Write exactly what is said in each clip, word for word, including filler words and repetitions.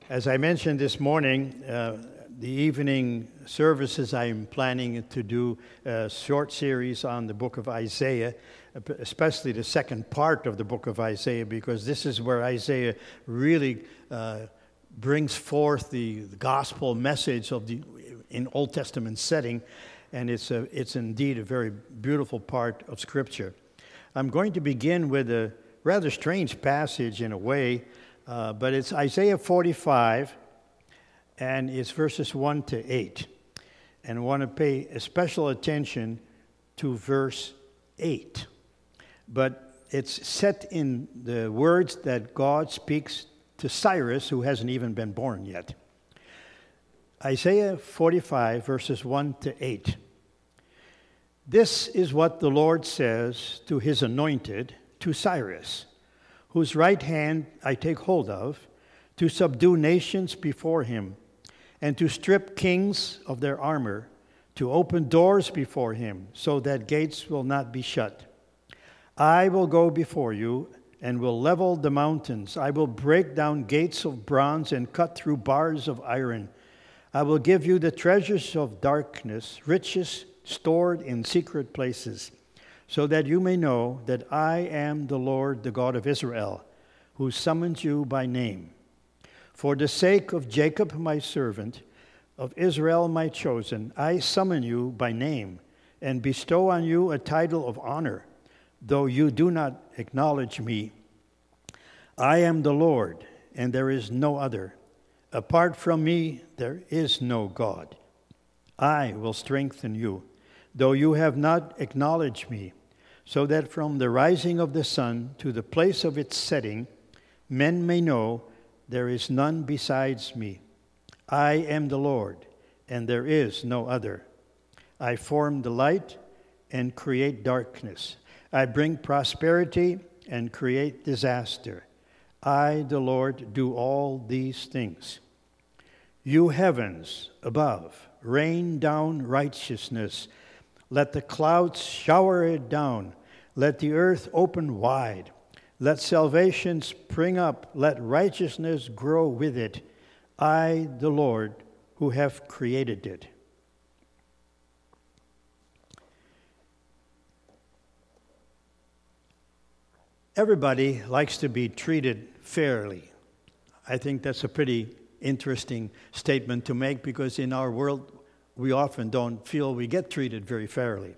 As I mentioned this morning, uh, the evening services, I'm planning to do a short series on the book of Isaiah, especially the second part of the book of Isaiah, because this is where Isaiah really uh, brings forth the, the gospel message of the in Old Testament setting, and it's a, it's indeed a very beautiful part of Scripture. I'm going to begin with a rather strange passage in a way. Uh, but it's Isaiah forty-five, and it's verses one to eight. And I want to pay special attention to verse eight. But it's set in the words that God speaks to Cyrus, who hasn't even been born yet. Isaiah forty-five, verses one to eight. This is what the Lord says to his anointed, to Cyrus, whose right hand I take hold of, to subdue nations before him, and to strip kings of their armor, to open doors before him, so that gates will not be shut. I will go before you, and will level the mountains. I will break down gates of bronze and cut through bars of iron. I will give you the treasures of darkness, riches stored in secret places, so that you may know that I am the Lord, the God of Israel, who summons you by name. For the sake of Jacob, my servant, of Israel, my chosen, I summon you by name and bestow on you a title of honor, though you do not acknowledge me. I am the Lord, and there is no other. Apart from me, there is no God. I will strengthen you, though you have not acknowledged me, so that from the rising of the sun to the place of its setting, men may know there is none besides me. I am the Lord, and there is no other. I form the light and create darkness. I bring prosperity and create disaster. I, the Lord, do all these things. You heavens above, rain down righteousness. Let the clouds shower it down. Let the earth open wide. Let salvation spring up. Let righteousness grow with it. I, the Lord, who have created it. Everybody likes to be treated fairly. I think that's a pretty interesting statement to make, because in our world, we often don't feel we get treated very fairly.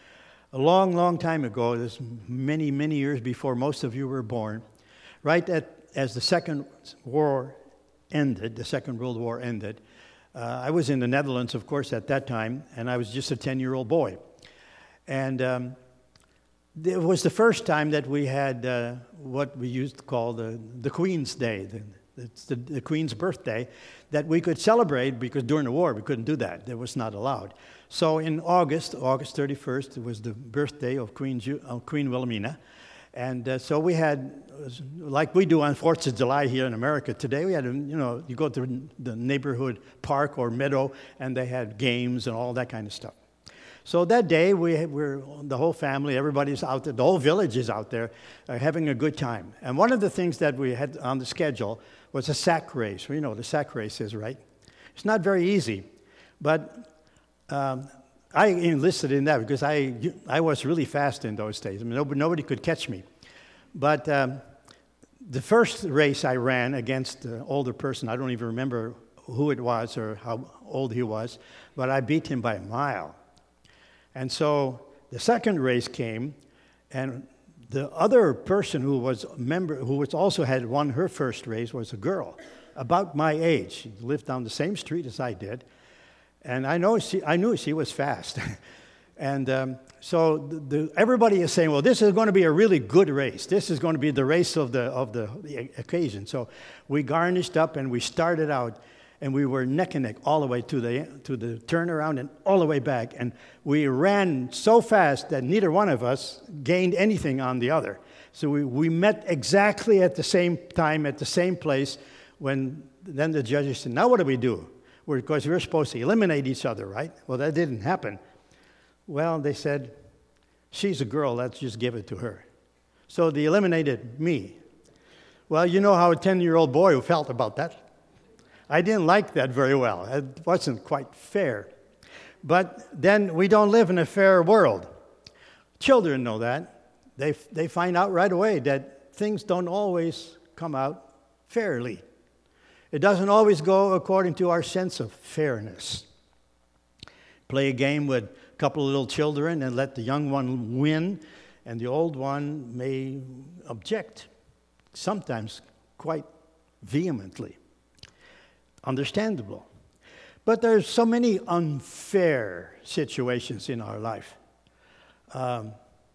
A long, long time ago, this many, many years before most of you were born, right at, as the Second War ended, the Second World War ended, uh, I was in the Netherlands, of course, at that time, and I was just a ten-year-old boy. And um, it was the first time that we had uh, what we used to call the, the Queen's Day, the, It's the, the Queen's birthday, that we could celebrate, because during the war we couldn't do that. That was not allowed. So in August, August thirty-first, it was the birthday of Queen, Ju- uh, Queen Wilhelmina. And uh, so we had, like we do on fourth of July here in America today, we had, you know, you go to the neighborhood park or meadow, and they had games and all that kind of stuff. So that day, we were the whole family, everybody's out there, the whole village is out there uh, having a good time. And one of the things that we had on the schedule was a sack race. Well, you know what a sack race is, right? It's not very easy, but um, I enlisted in that because I I was really fast in those days. I mean, nobody, nobody could catch me. But um, the first race I ran against an older person, I don't even remember who it was or how old he was, but I beat him by a mile. And so the second race came, and the other person who was a member, who was also had won her first race, was a girl about my age. She lived down the same street as I did, and I know she, I knew she was fast. And um, so the, the, everybody is saying, well, this is going to be a really good race. This is going to be the race of the of the, the occasion. So we garnished up and we started out, and we were neck and neck all the way to the to the turnaround and all the way back. And we ran so fast that neither one of us gained anything on the other. So we, we met exactly at the same time, at the same place, when then the judges said, now what do we do? We're, of course, we were supposed to eliminate each other, right? Well, that didn't happen. Well, they said, she's a girl, let's just give it to her. So they eliminated me. Well, you know how a ten-year-old boy felt about that. I didn't like that very well. It wasn't quite fair. But then we don't live in a fair world. Children know that. They, they find out right away that things don't always come out fairly. It doesn't always go according to our sense of fairness. Play a game with a couple of little children and let the young one win, and the old one may object, sometimes quite vehemently. Understandable. But there's so many unfair situations in our life. Um,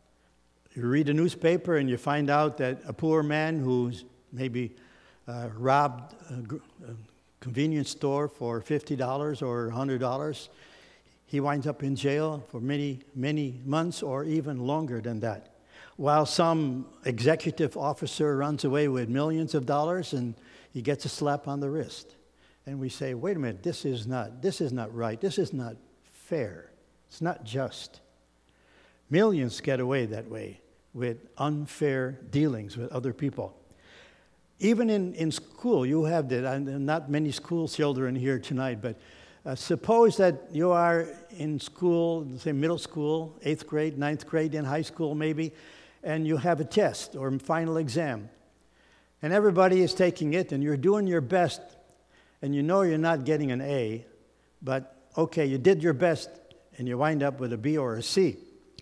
you read a newspaper and you find out that a poor man who's maybe uh, robbed a, a convenience store for fifty dollars or one hundred dollars, he winds up in jail for many, many months or even longer than that. While some executive officer runs away with millions of dollars and he gets a slap on the wrist. And we say, wait a minute, this is not, this is not right. This is not fair. It's not just. Millions get away that way with unfair dealings with other people. Even in, in school, you have that. And not many school children here tonight, but uh, suppose that you are in school, say middle school, eighth grade, ninth grade, in high school maybe, and you have a test or a final exam. And everybody is taking it, and you're doing your best, and you know you're not getting an A, but okay, you did your best, and you wind up with a B or a C.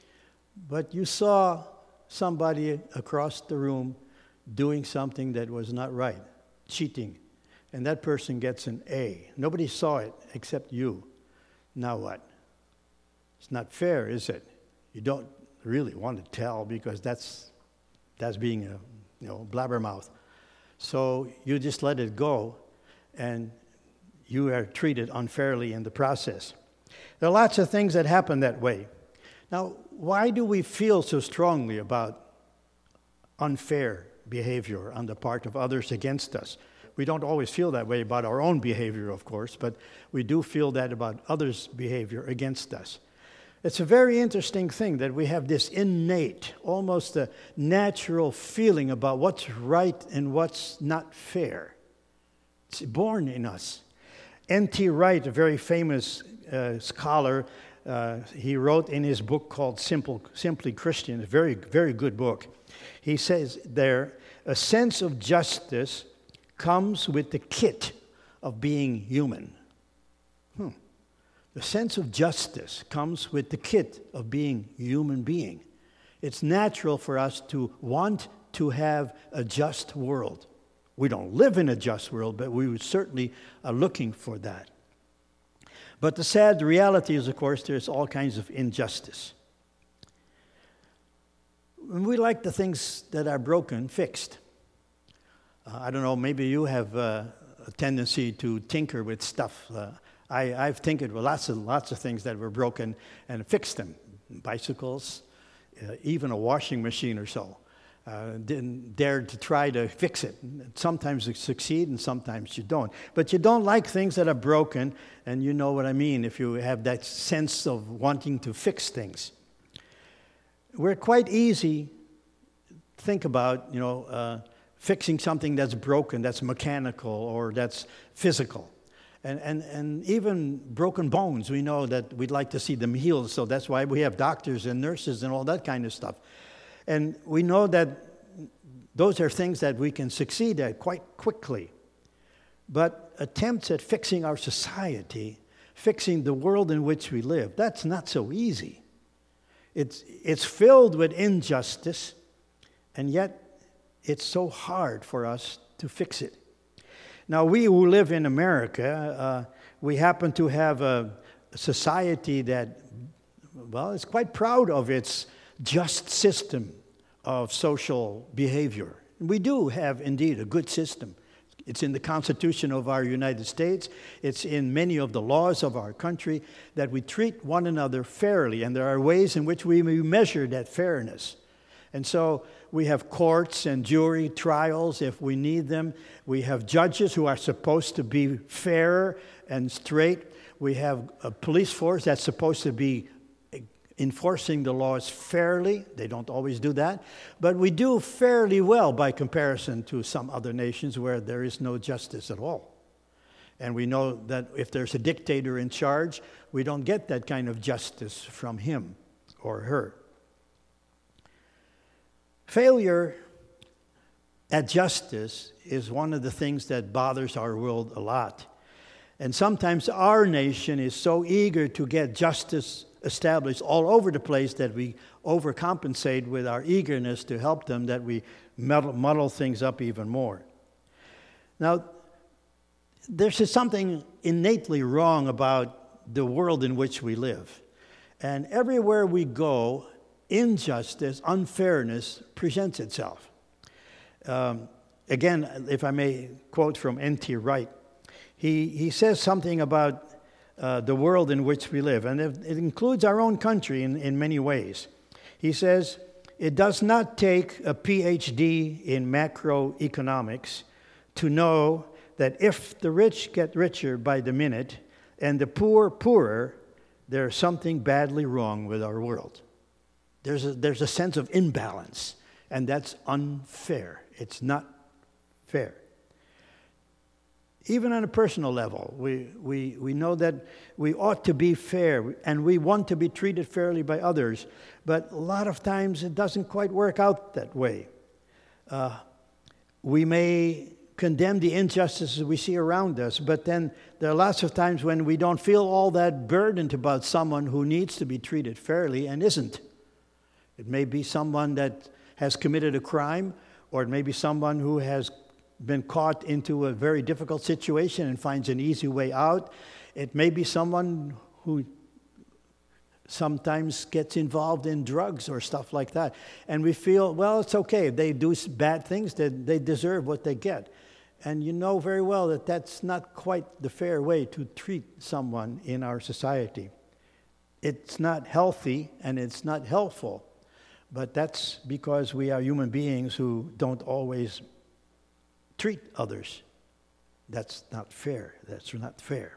But you saw somebody across the room doing something that was not right, cheating, and that person gets an A. Nobody saw it except you. Now what? It's not fair, is it? You don't really want to tell because that's that's being a you know blabbermouth. So you just let it go, and you are treated unfairly in the process. There are lots of things that happen that way. Now, why do we feel so strongly about unfair behavior on the part of others against us? We don't always feel that way about our own behavior, of course, but we do feel that about others' behavior against us. It's a very interesting thing that we have this innate, almost a natural feeling about what's right and what's not fair. It's born in us. N T Wright, a very famous uh, scholar, uh, he wrote in his book called Simple, Simply Christian, a very, very good book. He says there, a sense of justice comes with the kit of being human. Hmm. The sense of justice comes with the kit of being a human being. It's natural for us to want to have a just world. We don't live in a just world, but we certainly are looking for that. But the sad reality is, of course, there's all kinds of injustice. We like the things that are broken fixed. Uh, I don't know, maybe you have uh, a tendency to tinker with stuff. Uh, I, I've tinkered with lots of lots of things that were broken and fixed them. Bicycles, uh, even a washing machine or so. Uh, didn't dare to try to fix it. Sometimes you succeed and sometimes you don't. But you don't like things that are broken, and you know what I mean if you have that sense of wanting to fix things. We're quite easy to think about, you know, uh, fixing something that's broken, that's mechanical or that's physical. And, and and even broken bones, we know that we'd like to see them healed, so that's why we have doctors and nurses and all that kind of stuff. And we know that those are things that we can succeed at quite quickly. But attempts at fixing our society, fixing the world in which we live, that's not so easy. It's, it's filled with injustice, and yet it's so hard for us to fix it. Now, we who live in America, uh, we happen to have a society that, well, is quite proud of its just system of social behavior. We do have, indeed, a good system. It's in the Constitution of our United States. It's in many of the laws of our country that we treat one another fairly, and there are ways in which we measure that fairness. And so we have courts and jury trials if we need them. We have judges who are supposed to be fair and straight. We have a police force that's supposed to be enforcing the laws fairly. They don't always do that. But we do fairly well by comparison to some other nations where there is no justice at all. And we know that if there's a dictator in charge, we don't get that kind of justice from him or her. Failure at justice is one of the things that bothers our world a lot. And sometimes our nation is so eager to get justice established all over the place that we overcompensate with our eagerness to help them, that we muddle, muddle things up even more. Now, there's something innately wrong about the world in which we live. And everywhere we go, injustice, unfairness presents itself. Um, again, if I may quote from N T Wright, he, he says something about uh, the world in which we live, and it, it includes our own country in, in many ways. He says, it does not take a P H D in macroeconomics to know that if the rich get richer by the minute and the poor poorer, there's something badly wrong with our world. There's a, there's a sense of imbalance, and that's unfair. It's not fair. Even on a personal level, we, we, we know that we ought to be fair, and we want to be treated fairly by others, but a lot of times it doesn't quite work out that way. Uh, we may condemn the injustices we see around us, but then there are lots of times when we don't feel all that burdened about someone who needs to be treated fairly and isn't. It may be someone that has committed a crime, or it may be someone who has been caught into a very difficult situation and finds an easy way out. It may be someone who sometimes gets involved in drugs or stuff like that. And we feel, well, it's okay. They do bad things, they, they deserve what they get. And you know very well that that's not quite the fair way to treat someone in our society. It's not healthy and it's not helpful. But that's because we are human beings who don't always treat others. That's not fair. That's not fair.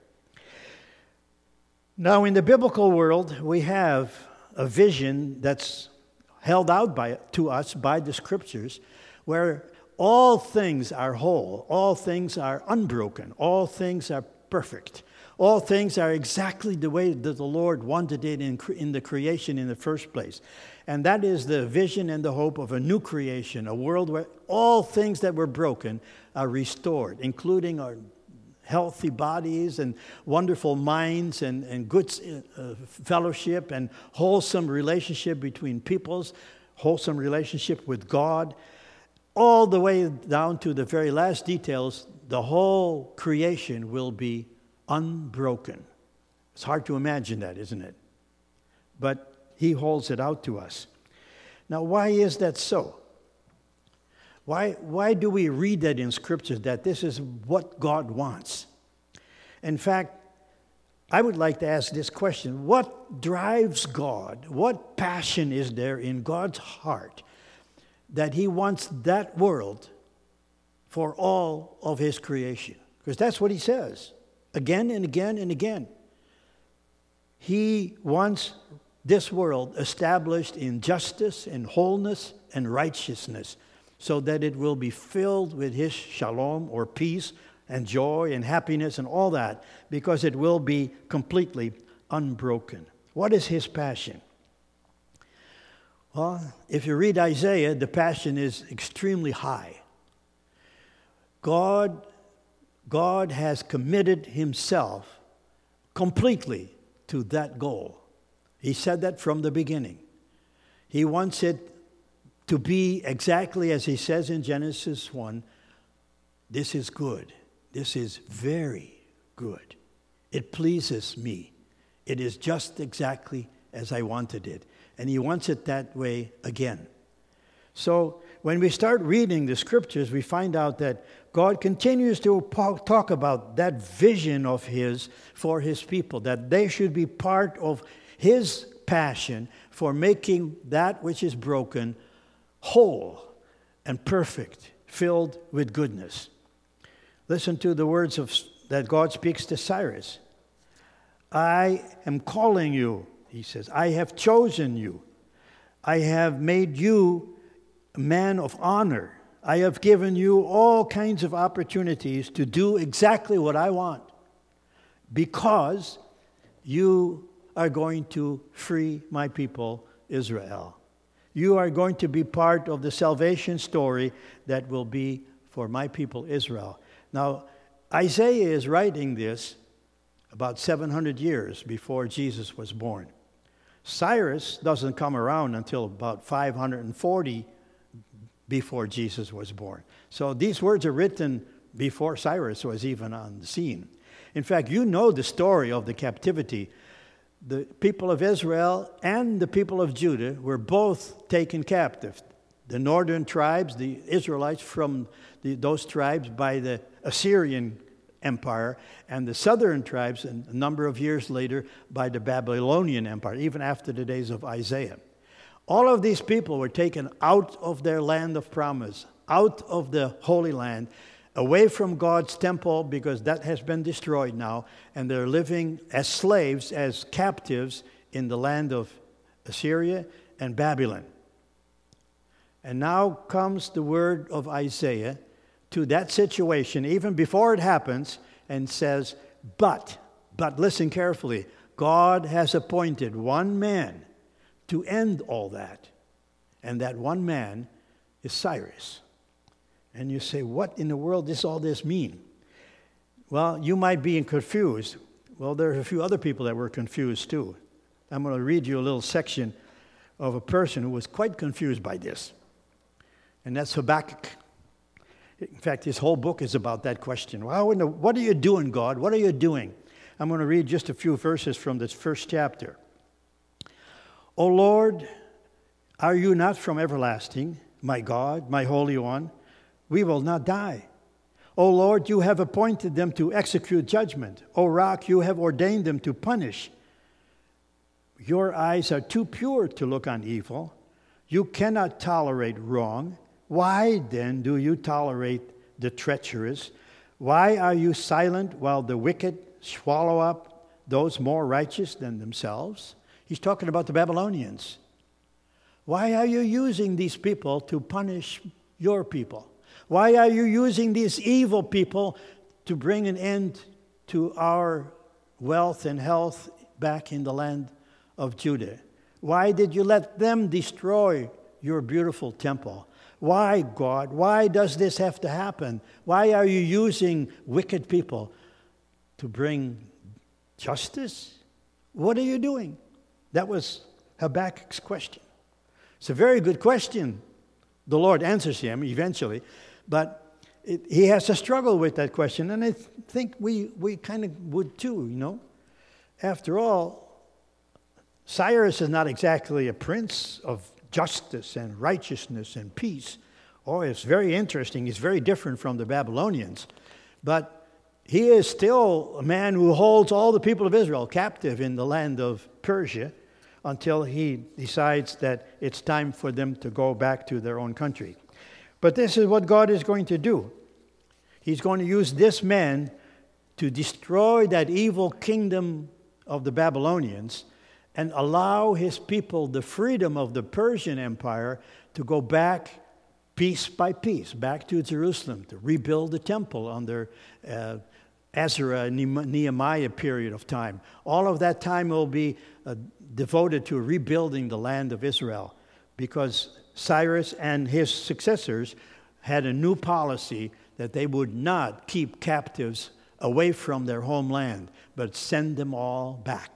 Now, in the biblical world, we have a vision that's held out by, to us by the Scriptures, where all things are whole, all things are unbroken, all things are perfect, all things are exactly the way that the Lord wanted it in, in the creation in the first place. And that is the vision and the hope of a new creation, a world where all things that were broken are restored, including our healthy bodies and wonderful minds and, and good uh, fellowship and wholesome relationship between peoples, wholesome relationship with God. All the way down to the very last details, the whole creation will be unbroken. It's hard to imagine that, isn't it? But He holds it out to us. Now, why is that so? Why, why do we read that in Scripture, that this is what God wants? In fact, I would like to ask this question. What drives God? What passion is there in God's heart that He wants that world for all of His creation? Because that's what He says again and again and again. He wants this world established in justice and wholeness and righteousness, so that it will be filled with His shalom, or peace and joy and happiness and all that, because it will be completely unbroken. What is His passion? Well, if you read Isaiah, the passion is extremely high. God, God has committed Himself completely to that goal. He said that from the beginning. He wants it to be exactly as He says in Genesis one, this is good. This is very good. It pleases me. It is just exactly as I wanted it. And He wants it that way again. So when we start reading the Scriptures, we find out that God continues to talk about that vision of His for His people, that they should be part of His passion for making that which is broken whole and perfect, filled with goodness. Listen to the words of that God speaks to Cyrus. I am calling you, He says. I have chosen you. I have made you a man of honor. I have given you all kinds of opportunities to do exactly what I want. because you are going to free my people, Israel. You are going to be part of the salvation story that will be for my people, Israel. Now, Isaiah is writing this about seven hundred years before Jesus was born. Cyrus doesn't come around until about five hundred forty before Jesus was born. So these words are written before Cyrus was even on the scene. In fact, you know the story of the captivity. The people of Israel and the people of Judah were both taken captive. The northern tribes, the Israelites from the, those tribes by the Assyrian Empire, and the southern tribes, a number of years later, by the Babylonian Empire, even after the days of Isaiah. All of these people were taken out of their land of promise, out of the Holy Land, away from God's temple, because that has been destroyed now, and they're living as slaves, as captives in the land of Assyria and Babylon. And now comes the word of Isaiah to that situation, even before it happens, and says, but, but listen carefully, God has appointed one man to end all that, and that one man is Cyrus. And you say, what in the world does all this mean? Well, you might be confused. Well, there are a few other people that were confused too. I'm going to read you a little section of a person who was quite confused by this. And that's Habakkuk. In fact, his whole book is about that question. Well, what are you doing, God? What are you doing? I'm going to read just a few verses from this first chapter. O Lord, are you not from everlasting, my God, my Holy One? We will not die. O Lord, you have appointed them to execute judgment. O Rock, you have ordained them to punish. Your eyes are too pure to look on evil. You cannot tolerate wrong. Why then do you tolerate the treacherous? Why are you silent while the wicked swallow up those more righteous than themselves? He's talking about the Babylonians. Why are you using these people to punish your people? Why are you using these evil people to bring an end to our wealth and health back in the land of Judah? Why did you let them destroy your beautiful temple? Why, God? Why does this have to happen? Why are you using wicked people to bring justice? What are you doing? That was Habakkuk's question. It's a very good question. The Lord answers him eventually, but it, he has to struggle with that question, and I th- think we, we kind of would too, you know. After all, Cyrus is not exactly a prince of justice and righteousness and peace. Oh, it's very interesting. He's very different from the Babylonians. But he is still a man who holds all the people of Israel captive in the land of Persia until he decides that it's time for them to go back to their own country. But this is what God is going to do. He's going to use this man to destroy that evil kingdom of the Babylonians and allow his people the freedom of the Persian Empire to go back piece by piece, back to Jerusalem, to rebuild the temple under uh, Ezra and Nehemiah period of time. All of that time will be uh, devoted to rebuilding the land of Israel, because Cyrus and his successors had a new policy that they would not keep captives away from their homeland, but send them all back.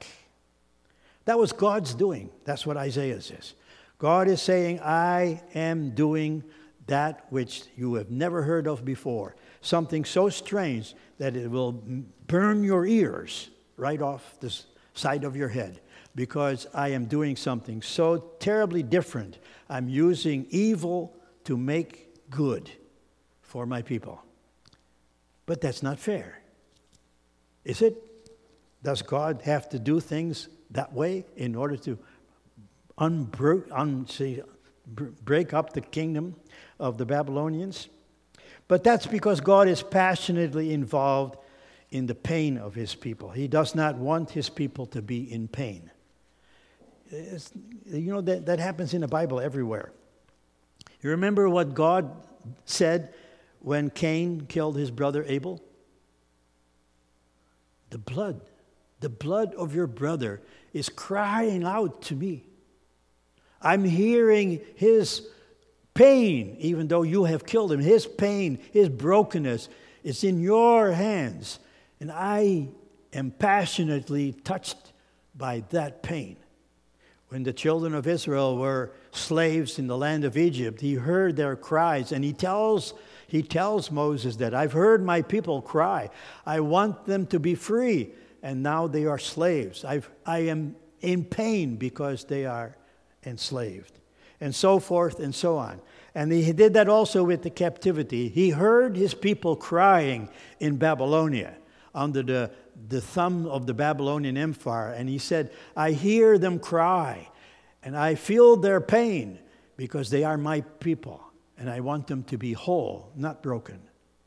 That was God's doing. That's what Isaiah says. God is saying, I am doing that which you have never heard of before. Something so strange that it will burn your ears right off the side of your head, because I am doing something so terribly different. I'm using evil to make good for my people. But that's not fair. Is it? Does God have to do things that way in order to unbreak, un, see, break up the kingdom of the Babylonians? But that's because God is passionately involved in the pain of his people. He does not want his people to be in pain. It's, you know, that, that happens in the Bible everywhere. You remember what God said when Cain killed his brother Abel? The blood The blood of your brother is crying out to me. I'm hearing his pain, even though you have killed him. His pain, his brokenness is in your hands. And I am passionately touched by that pain. When the children of Israel were slaves in the land of Egypt, he heard their cries, and he tells, he tells Moses that I've heard my people cry. I want them to be free, and now they are slaves. I've, I am in pain because they are enslaved, and so forth and so on. And he did that also with the captivity. He heard his people crying in Babylonia under the, the thumb of the Babylonian Empire. And he said, I hear them cry, and I feel their pain because they are my people, and I want them to be whole, not broken.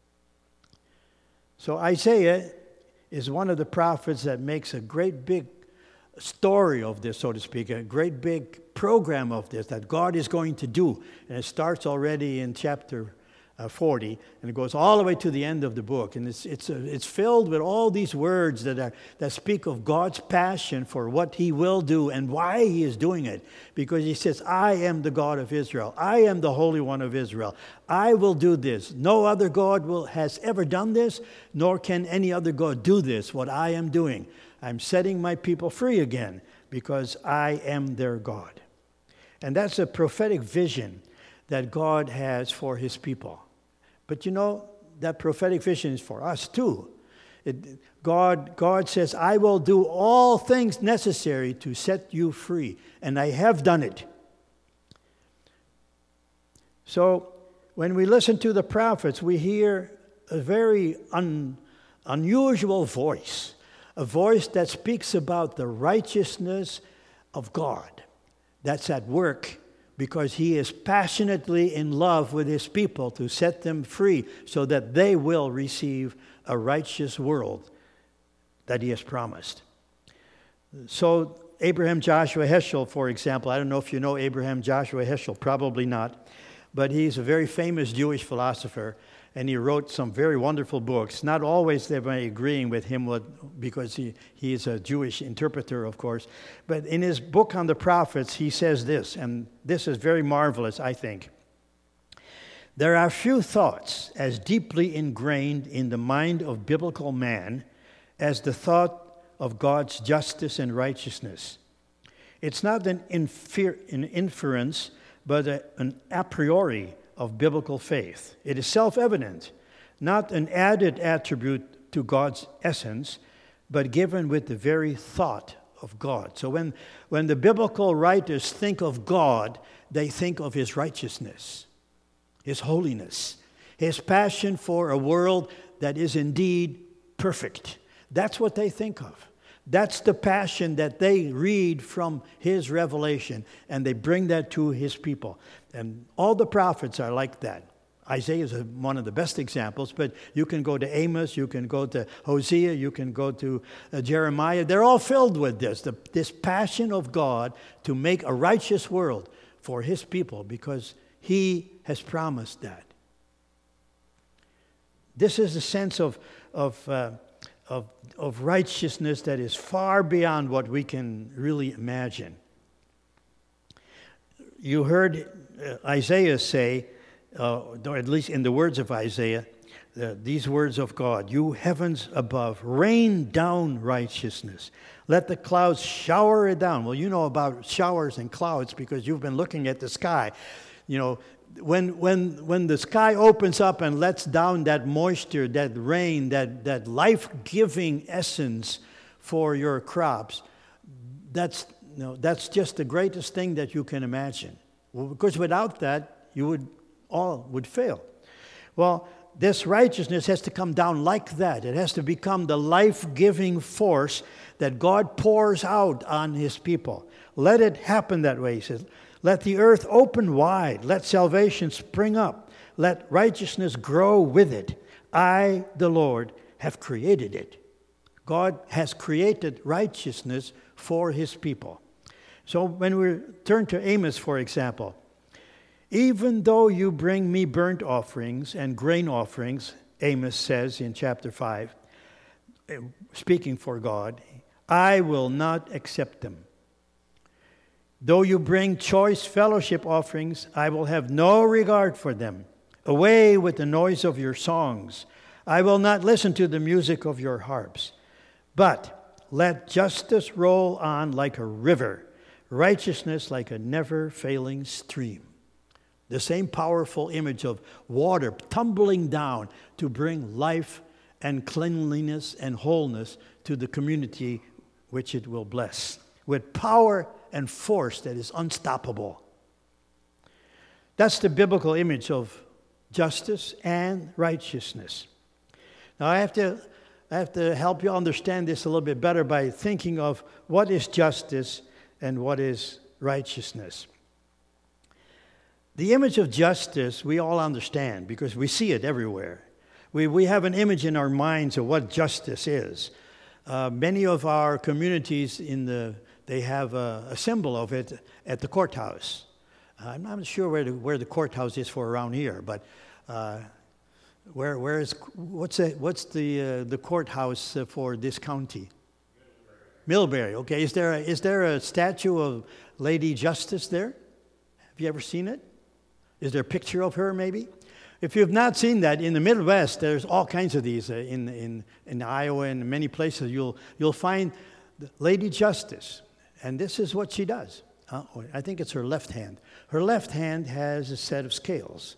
So Isaiah is one of the prophets that makes a great big story of this, so to speak, a great big program of this that God is going to do. And it starts already in chapter uh, forty, and it goes all the way to the end of the book. And it's it's uh, it's filled with all these words that are that speak of God's passion for what he will do and why he is doing it. Because he says, I am the God of Israel. I am the Holy One of Israel. I will do this. No other God will has ever done this, nor can any other God do this, what I am doing. I'm setting my people free again because I am their God. And that's a prophetic vision that God has for his people. But you know, that prophetic vision is for us too. It, God, God says, I will do all things necessary to set you free. And I have done it. So when we listen to the prophets, we hear a very un, unusual voice. A voice that speaks about the righteousness of God that's at work because he is passionately in love with his people to set them free so that they will receive a righteous world that he has promised. So Abraham Joshua Heschel, for example, I don't know if you know Abraham Joshua Heschel, probably not, but he's a very famous Jewish philosopher. And he wrote some very wonderful books. Not always they were agreeing with him what, because he, he is a Jewish interpreter, of course. But in his book on the prophets, he says this, and this is very marvelous, I think. There are few thoughts as deeply ingrained in the mind of biblical man as the thought of God's justice and righteousness. It's not an, infer, an inference, but a, an a priori of biblical faith. It is self-evident, not an added attribute to God's essence, but given with the very thought of God. So when, when the biblical writers think of God, they think of his righteousness, his holiness, his passion for a world that is indeed perfect. That's what they think of. That's the passion that they read from his revelation, and they bring that to his people. And all the prophets are like that. Isaiah is one of the best examples, but you can go to Amos, you can go to Hosea, you can go to uh, Jeremiah. They're all filled with this, the, this passion of God to make a righteous world for his people because he has promised that. This is a sense of, of, uh, of, of righteousness that is far beyond what we can really imagine. You heard Isaiah say, uh, or at least in the words of Isaiah, uh, these words of God, you heavens above, rain down righteousness. Let the clouds shower it down. Well, you know about showers and clouds because you've been looking at the sky. You know, when when when the sky opens up and lets down that moisture, that rain, that, that life-giving essence for your crops, that's you know, that's just the greatest thing that you can imagine. Well, because without that, you would all would fail. Well, this righteousness has to come down like that. It has to become the life-giving force that God pours out on his people. Let it happen that way, he says. Let the earth open wide. Let salvation spring up. Let righteousness grow with it. I, the Lord, have created it. God has created righteousness for his people. So when we turn to Amos, for example, even though you bring me burnt offerings and grain offerings, Amos says in chapter five, speaking for God, I will not accept them. Though you bring choice fellowship offerings, I will have no regard for them. Away with the noise of your songs. I will not listen to the music of your harps. But let justice roll on like a river, righteousness like a never-failing stream. The same powerful image of water tumbling down to bring life and cleanliness and wholeness to the community which it will bless, with power and force that is unstoppable. That's the biblical image of justice and righteousness. Now I have to I have to help you understand this a little bit better by thinking of what is justice and what is righteousness. The image of justice we all understand because we see it everywhere. We we have an image in our minds of what justice is. Uh, many of our communities in the they have a, a symbol of it at the courthouse. Uh, I'm not sure where the, where the courthouse is for around here, but uh, where where is what's the, what's the uh, the courthouse uh, for this county? Millbury. Okay, is there a, is there a statue of Lady Justice there? Have you ever seen it? Is there a picture of her maybe? If you've not seen that, in the Midwest, there's all kinds of these. Uh, in in in Iowa and many places, you'll you'll find Lady Justice. And this is what she does. Uh, I think it's her left hand. Her left hand has a set of scales,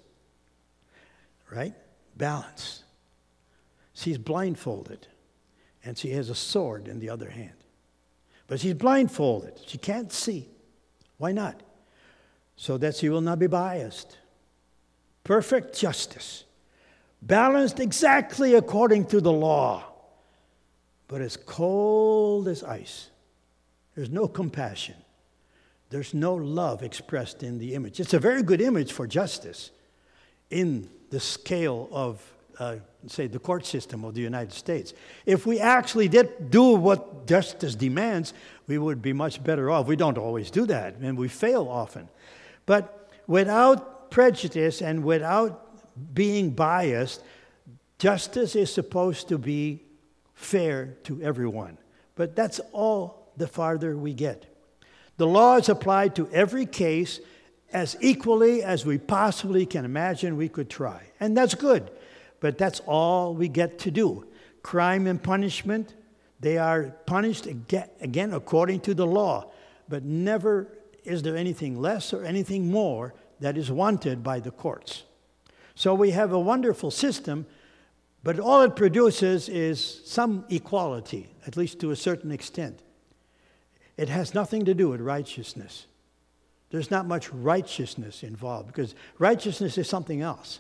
right? Balance. She's blindfolded, and she has a sword in the other hand. But she's blindfolded. She can't see. Why not? So that she will not be biased. Perfect justice. Balanced exactly according to the law, but as cold as ice. There's no compassion. There's no love expressed in the image. It's a very good image for justice in the scale of, uh, say, the court system of the United States. If we actually did do what justice demands, we would be much better off. We don't always do that, and we fail often. But without prejudice and without being biased, justice is supposed to be fair to everyone. But that's all the farther we get. The law is applied to every case as equally as we possibly can imagine we could try. And that's good, but that's all we get to do. Crime and punishment, they are punished again according to the law, but never is there anything less or anything more that is wanted by the courts. So we have a wonderful system, but all it produces is some equality, at least to a certain extent. It has nothing to do with righteousness. There's not much righteousness involved because righteousness is something else.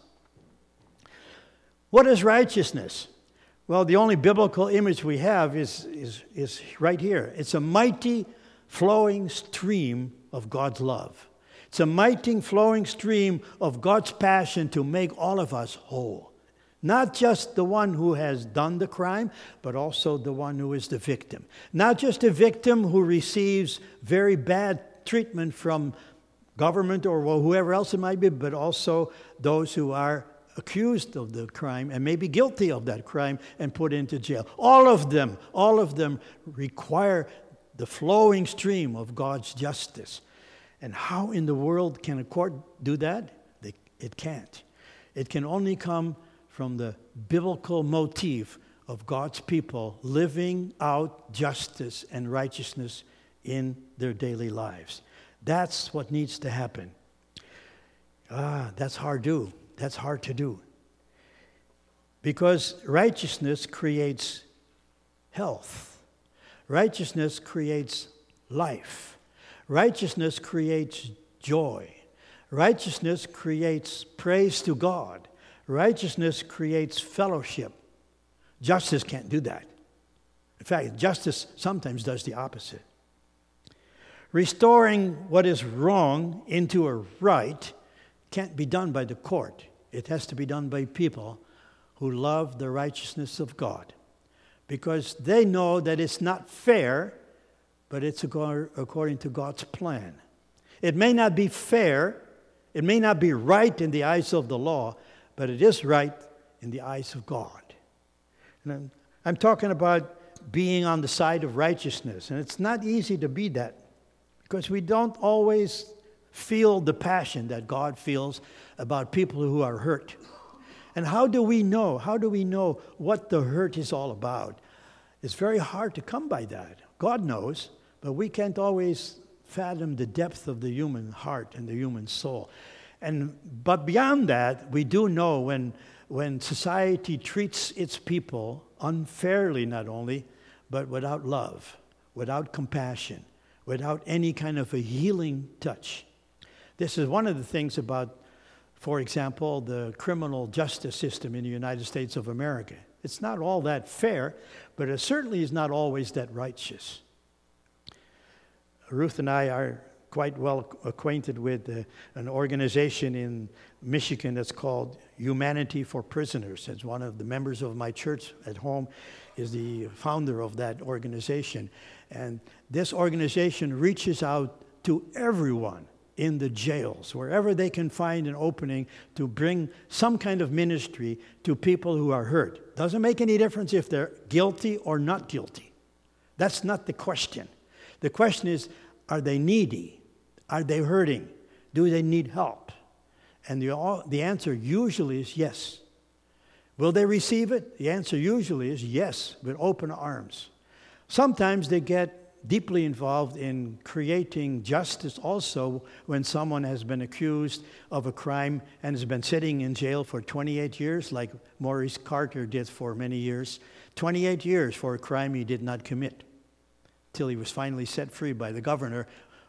What is righteousness? Well, the only biblical image we have is, is, is right here. It's a mighty flowing stream of God's love. It's a mighty flowing stream of God's passion to make all of us whole. Not just the one who has done the crime, but also the one who is the victim. Not just a victim who receives very bad treatment from government or whoever else it might be, but also those who are accused of the crime and may be guilty of that crime and put into jail. All of them, all of them require the flowing stream of God's justice. And how in the world can a court do that? They, it can't. It can only come from the biblical motif of God's people living out justice and righteousness in their daily lives. That's what needs to happen. Ah, that's hard to do. That's hard to do. Because righteousness creates health. Righteousness creates life. Righteousness creates joy. Righteousness creates praise to God. Righteousness creates fellowship. Justice can't do that. In fact, justice sometimes does the opposite. Restoring what is wrong into a right can't be done by the court. It has to be done by people who love the righteousness of God, because they know that it's not fair, but it's according to God's plan. It may not be fair, it may not be right in the eyes of the law, but it is right in the eyes of God. And I'm, I'm talking about being on the side of righteousness. And it's not easy to be that because we don't always feel the passion that God feels about people who are hurt. And how do we know? How do we know what the hurt is all about? It's very hard to come by that. God knows, but we can't always fathom the depth of the human heart and the human soul. And but beyond that, we do know when when society treats its people unfairly, not only, but without love, without compassion, without any kind of a healing touch. This is one of the things about, for example, the criminal justice system in the United States of America. It's not all that fair, but it certainly is not always that righteous. Ruth and I are quite well acquainted with uh, an organization in Michigan that's called Humanity for Prisoners. It's one of the members of my church at home is the founder of that organization. And this organization reaches out to everyone in the jails, wherever they can find an opening to bring some kind of ministry to people who are hurt. Doesn't make any difference if they're guilty or not guilty. That's not the question. The question is, are they needy? Are they hurting? Do they need help? And the, the answer usually is yes. Will they receive it? The answer usually is yes, with open arms. Sometimes they get deeply involved in creating justice also when someone has been accused of a crime and has been sitting in jail for twenty-eight years, like Maurice Carter did for many years. twenty-eight years for a crime he did not commit, till he was finally set free by the governor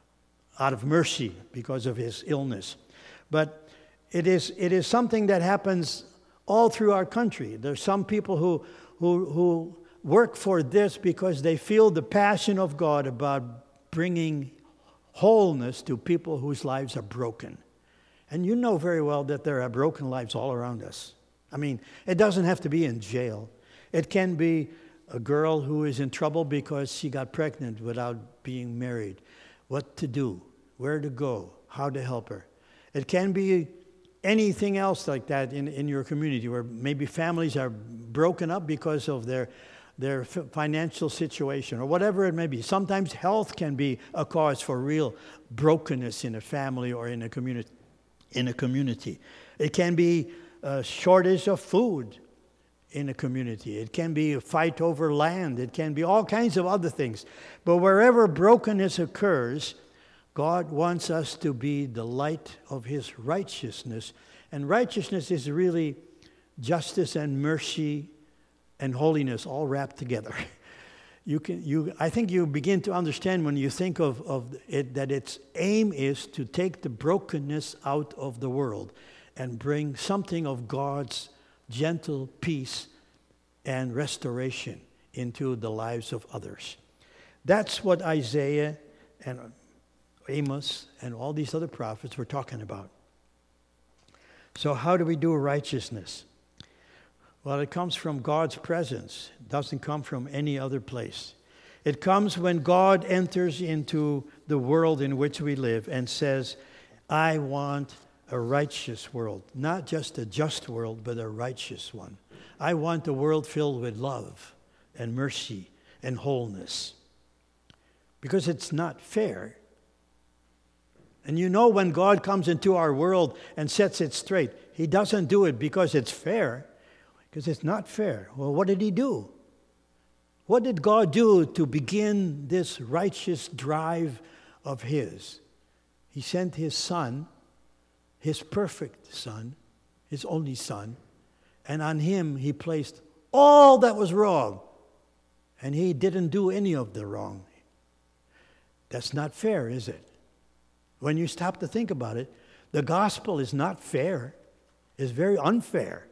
out of mercy because of his illness. But it is it is something that happens all through our country. There's some people who who who work for this because they feel the passion of God about bringing wholeness to people whose lives are broken. And you know very well that there are broken lives all around us. I mean, it doesn't have to be in jail. It can be a girl who is in trouble because she got pregnant without being married. What to do, where to go, how to help her. It can be anything else like that in, in your community where maybe families are broken up because of their their financial situation or whatever it may be. Sometimes health can be a cause for real brokenness in a family or in a community. In a community, it can be a shortage of food in a community. It can be a fight over land. It can be all kinds of other things. But wherever brokenness occurs, God wants us to be the light of His righteousness. And righteousness is really justice and mercy and holiness all wrapped together. You can, you, I think you begin to understand when you think of, of it that its aim is to take the brokenness out of the world and bring something of God's gentle peace and restoration into the lives of others. That's what Isaiah and Amos and all these other prophets were talking about. So how do we do righteousness? Well, it comes from God's presence. It doesn't come from any other place. It comes when God enters into the world in which we live and says, I want a righteous world. Not just a just world, but a righteous one. I want a world filled with love and mercy and wholeness. Because it's not fair. And you know when God comes into our world and sets it straight, He doesn't do it because it's fair. Because it's not fair. Well, what did He do? What did God do to begin this righteous drive of His? He sent His Son, His perfect Son, His only Son, and on Him He placed all that was wrong. And He didn't do any of the wrong. That's not fair, is it? When you stop to think about it, the gospel is not fair. It's very unfair.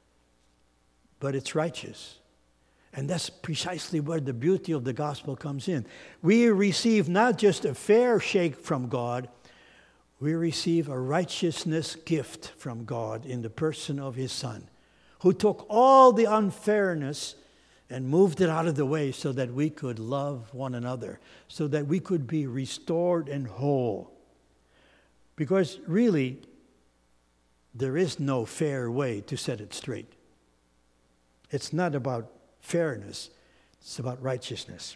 But it's righteous. And that's precisely where the beauty of the gospel comes in. We receive not just a fair shake from God, we receive a righteousness gift from God in the person of His Son, who took all the unfairness and moved it out of the way so that we could love one another, so that we could be restored and whole. Because really, there is no fair way to set it straight. It's not about fairness. It's about righteousness.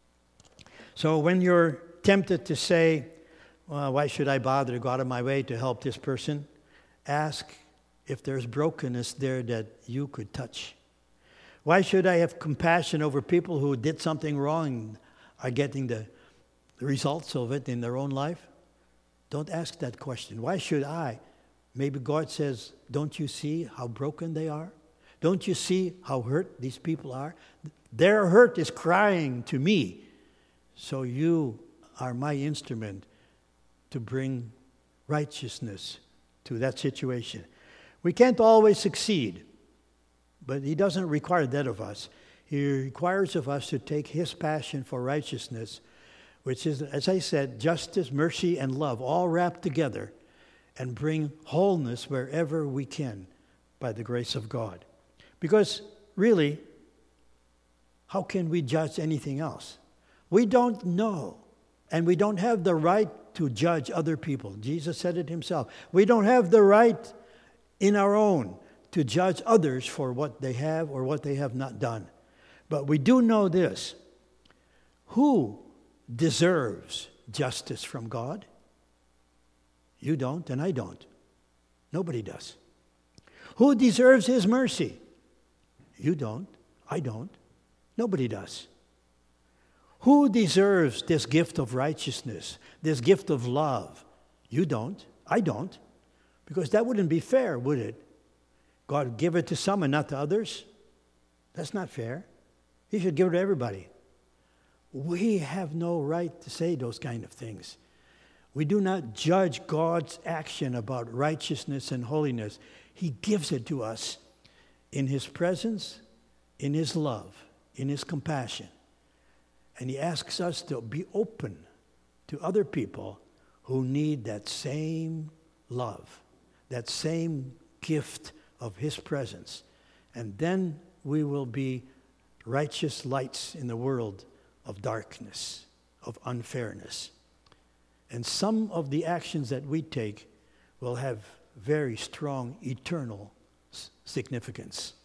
So when you're tempted to say, well, why should I bother to go out of my way to help this person? Ask if there's brokenness there that you could touch. Why should I have compassion over people who did something wrong and are getting the, the results of it in their own life? Don't ask that question. Why should I? Maybe God says, don't you see how broken they are? Don't you see how hurt these people are? Their hurt is crying to me. So you are my instrument to bring righteousness to that situation. We can't always succeed, but He doesn't require that of us. He requires of us to take His passion for righteousness, which is, as I said, justice, mercy, and love, all wrapped together, and bring wholeness wherever we can by the grace of God. Because really, how can we judge anything else? We don't know, and we don't have the right to judge other people. Jesus said it Himself. We don't have the right in our own to judge others for what they have or what they have not done. But we do know this. Who deserves justice from God? You don't, and I don't. Nobody does. Who deserves His mercy? You don't, I don't. Nobody does. Who deserves this gift of righteousness, this gift of love? You don't, I don't. Because that wouldn't be fair, would it? God would give it to some and not to others? That's not fair. He should give it to everybody. We have no right to say those kind of things. We do not judge God's action about righteousness and holiness. He gives it to us in His presence, in His love, in His compassion. And He asks us to be open to other people who need that same love, that same gift of His presence. And then we will be righteous lights in the world of darkness, of unfairness. And some of the actions that we take will have very strong eternal significance.